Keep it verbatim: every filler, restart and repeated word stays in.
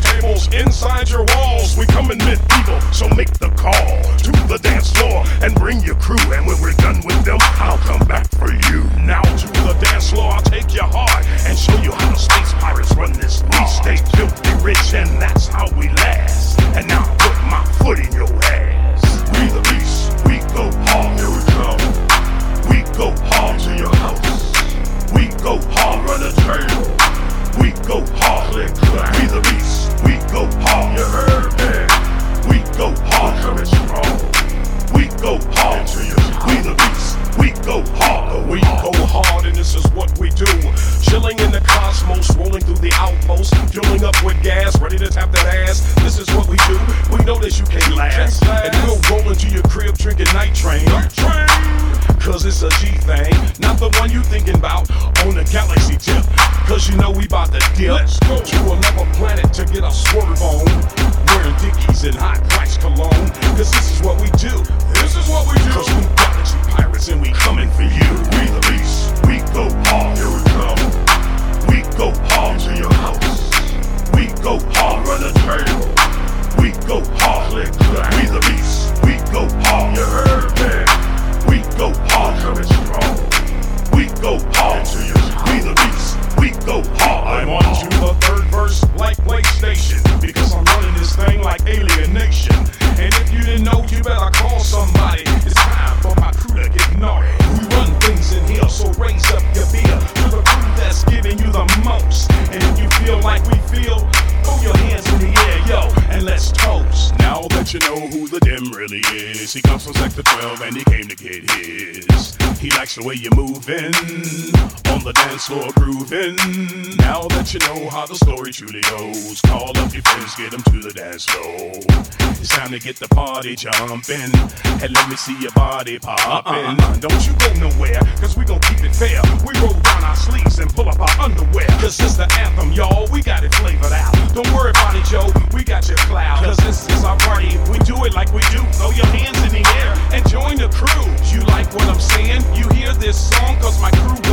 tables inside your walls. We come in medieval, so make the call to the dance floor and bring your crew. And when we're done with them, I'll come back for you. Now to the dance floor, I'll take you hard and show you how the space pirates run this. We stay filthy rich, and that's how we last. And now I put my foot in your ass. We the beast, we go hard. Here we come. We go hard to your house. We go hard, run a table. We go hard, click clack. We the beast, we go hard. You heard that? We go hard, coming strong. We go hard into your house. We the beast, we go hard. We go hard, and this is what we do. Chilling in the cosmos, rolling through the outpost, filling up with gas, ready to tap that ass. This is what we do. We know that you can't last, and we'll roll into your crib drinking night train. Night train. Cause it's a G thing, not the one you thinking about on the galaxy tip. Cause you know we bout to dip. Let's go to another planet to get a swerve on. Wearing Dickies and high price cologne. Cause this is what we do. This is what we do. Cause we galaxy pirates and we coming for you. We the beast, we go hard. Here we come. We go hard to your house. We go hard, run a table. We go hard, click clack. We the beast, we go hard. You heard that? We go hard, coming strong. We go hard into your house. We the beast, we go hard. I'm on to the third verse like PlayStation, because I'm running this thing like alienation. And if you didn't know, you better call somebody. It's time for my crew to get naughty. We run things in here, so raise up your beer to the crew that's giving you the most. And if you feel like we feel, throw your hands in the air, yo, and let's toast. Now that you know who the Dim really is, he comes from Sector twelve and he came to get his. He likes the way you're moving, on the dance floor grooving. Now that you know how the story truly goes, call up your friends, get them to the dance floor. It's time to get the party jumping, and let me see your body popping. Uh-uh. Don't you go nowhere, cause we gon' keep it fair. We roll down our sleeves and pull up our underwear. Cause it's the anthem, y'all, we got it flavored out. Don't worry about it, Joe, we got your cloud. Cause this is our party, we do it like we do. Throw your hands in the air and join the crew. You like what I'm saying? You hear this song? Cause my crew